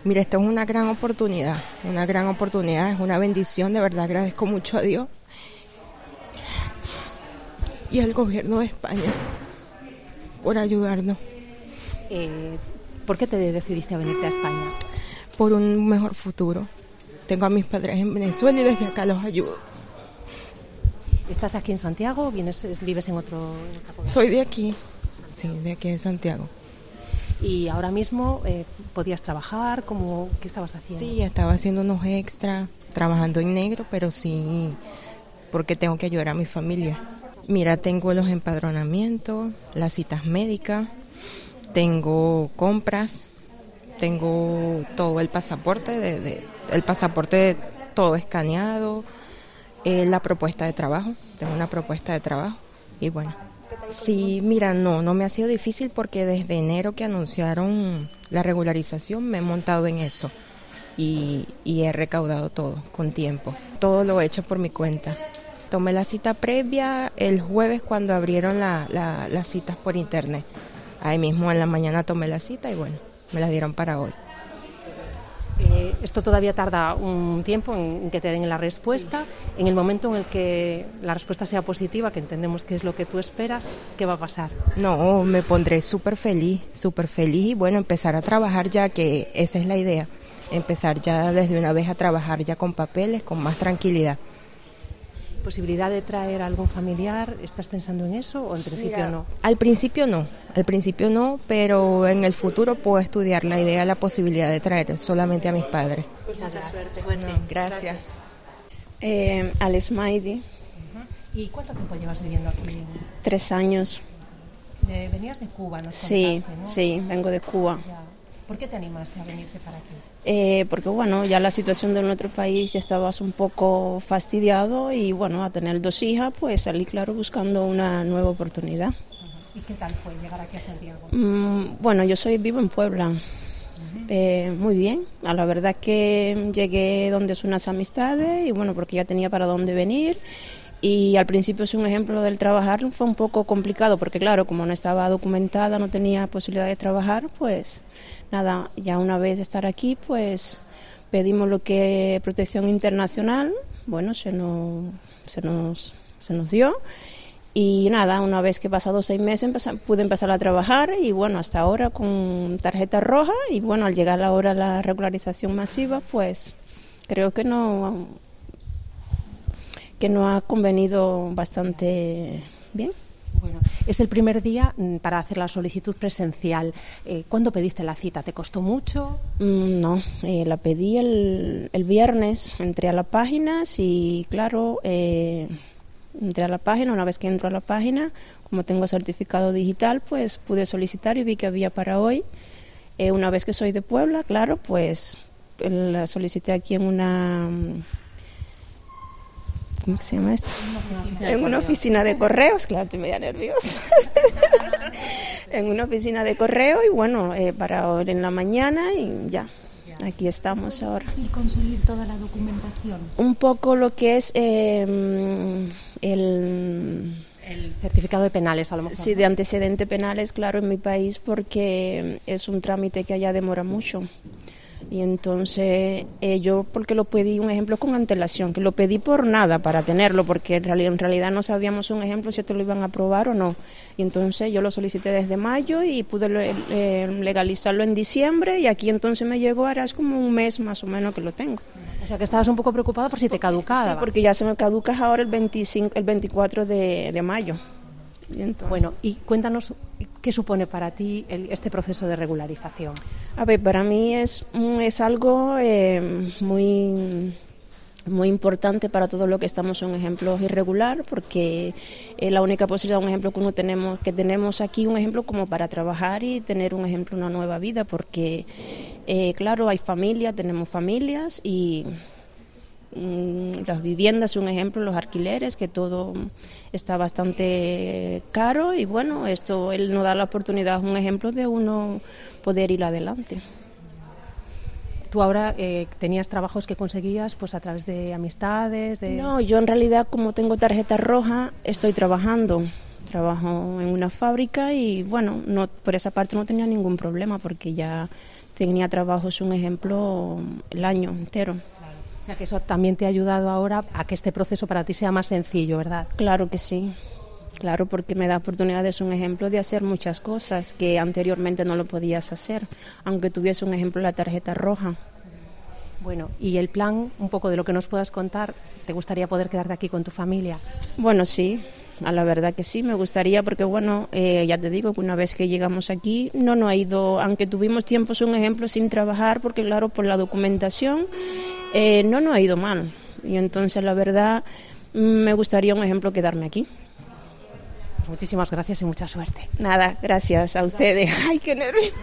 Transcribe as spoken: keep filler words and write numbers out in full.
Mira, esto es una gran oportunidad, una gran oportunidad, es una bendición, de verdad agradezco mucho a Dios y al gobierno de España por ayudarnos. Eh, ¿Por qué te decidiste a venirte a España? Por un mejor futuro. Tengo a mis padres en Venezuela y desde acá los ayudo. ¿Estás aquí en Santiago o vienes, vives en otro? En Soy de aquí, sí, de aquí de Santiago. ¿Y ahora mismo eh, podías trabajar? ¿Cómo, ¿Qué estabas haciendo? Sí, estaba haciendo unos extras, trabajando en negro, pero sí, porque tengo que ayudar a mi familia. Mira, tengo los empadronamientos, las citas médicas, tengo compras, tengo todo el pasaporte, de, de, el pasaporte todo escaneado, eh, la propuesta de trabajo, tengo una propuesta de trabajo y bueno. Sí, mira, no, no me ha sido difícil porque desde enero que anunciaron la regularización me he montado en eso y, y he recaudado todo con tiempo. Todo lo he hecho por mi cuenta. Tomé la cita previa el jueves cuando abrieron la, la, las citas por internet. Ahí mismo en la mañana tomé la cita y bueno, me la dieron para hoy. Eh, esto todavía tarda un tiempo en que te den la respuesta. Sí. En el momento en el que la respuesta sea positiva, que entendemos que es lo que tú esperas, ¿qué va a pasar? No, me pondré súper feliz, súper feliz y bueno, empezar a trabajar ya, que esa es la idea. Empezar ya desde una vez a trabajar ya con papeles, con más tranquilidad. ¿Posibilidad de traer a algún familiar? ¿Estás pensando en eso o en principio Mira, no? Al principio no, al principio no, pero en el futuro puedo estudiar la idea, la posibilidad de traer solamente a mis padres. Mucha suerte. suerte. No, gracias. gracias. Eh, Alex Maidi. Uh-huh. ¿Y cuánto tiempo llevas viviendo aquí? Tres años. De, ¿Venías de Cuba? ¿No? Sí, contaste, ¿no? sí, vengo de Cuba. Ya. ¿Por qué te animaste a venirte para aquí? Eh, porque bueno, ya la situación de nuestro país ya estabas un poco fastidiado y bueno, a tener dos hijas, pues salí claro buscando una nueva oportunidad. Uh-huh. ¿Y qué tal fue llegar aquí a Santiago? Mm, bueno, yo soy vivo en Puebla. Uh-huh. eh, muy bien, a la verdad que llegué donde son unas amistades y bueno, porque ya tenía para dónde venir. Y al principio es un ejemplo del trabajar, fue un poco complicado porque claro, como no estaba documentada, no tenía posibilidad de trabajar, pues nada, ya una vez de estar aquí, pues pedimos lo que es protección internacional, bueno, se nos, se nos, se nos dio y nada, una vez que pasados seis meses empecé, pude empezar a trabajar y bueno, hasta ahora con tarjeta roja y bueno, al llegar la hora de la regularización masiva, pues creo que no... que nos ha convenido bastante bien. Bueno, es el primer día para hacer la solicitud presencial. Eh, ¿Cuándo pediste la cita? ¿Te costó mucho? Mm, no, eh, la pedí el, el viernes, entré a la página y claro, eh, entré a la página, una vez que entro a la página, como tengo certificado digital, pues pude solicitar y vi que había para hoy. Eh, una vez que soy de Puebla, claro, pues la solicité aquí en una... ¿Cómo se llama esto? Una en una oficina de correos, claro, estoy media nerviosa. En una oficina de correo y bueno, eh, para ahora en la mañana y ya, aquí estamos ahora. ¿Y conseguir toda la documentación? Un poco lo que es eh, el... El certificado de penales, a lo mejor. Sí, de antecedentes penales, claro, en mi país, porque es un trámite que allá demora mucho. Y entonces eh, yo porque lo pedí, un ejemplo con antelación, que lo pedí por nada para tenerlo, porque en realidad, en realidad no sabíamos un ejemplo si esto lo iban a aprobar o no. Y entonces yo lo solicité desde mayo y pude eh, legalizarlo en diciembre y aquí entonces me llegó, ahora es como un mes más o menos que lo tengo. O sea que estabas un poco preocupada por si te caducaba. Sí, porque ya se me caduca ahora el, veinticinco, el veinticuatro de, de mayo. Y entonces... Bueno, y cuéntanos qué supone para ti el, este proceso de regularización. A ver, para mí es, es algo eh, muy, muy importante para todo lo que estamos en ejemplos irregular, porque es la única posibilidad, un ejemplo que uno tenemos, que tenemos aquí, un ejemplo como para trabajar y tener un ejemplo, una nueva vida, porque eh, claro, hay familias, tenemos familias y las viviendas, un ejemplo, los alquileres, que todo está bastante caro y bueno, esto él nos da la oportunidad, un ejemplo de uno poder ir adelante. ¿Tú ahora eh, tenías trabajos que conseguías pues a través de amistades? De... No, yo en realidad como tengo tarjeta roja estoy trabajando. Trabajo en una fábrica y bueno, no, por esa parte no tenía ningún problema porque ya tenía trabajos, un ejemplo, el año entero. O sea que eso también te ha ayudado ahora a que este proceso para ti sea más sencillo, ¿verdad? Claro que sí, claro, porque me da oportunidades, un ejemplo, de hacer muchas cosas que anteriormente no lo podías hacer, aunque tuviese un ejemplo la tarjeta roja. Bueno, y el plan, un poco de lo que nos puedas contar, ¿te gustaría poder quedarte aquí con tu familia? Bueno, sí, a la verdad que sí, me gustaría porque, bueno, eh, ya te digo que una vez que llegamos aquí no nos ha ido, aunque tuvimos tiempos, un ejemplo, sin trabajar, porque claro, por la documentación eh, no nos ha ido mal. Y entonces, la verdad, me gustaría, un ejemplo, quedarme aquí. Muchísimas gracias y mucha suerte. Nada, gracias a ustedes. Ay, qué nervios.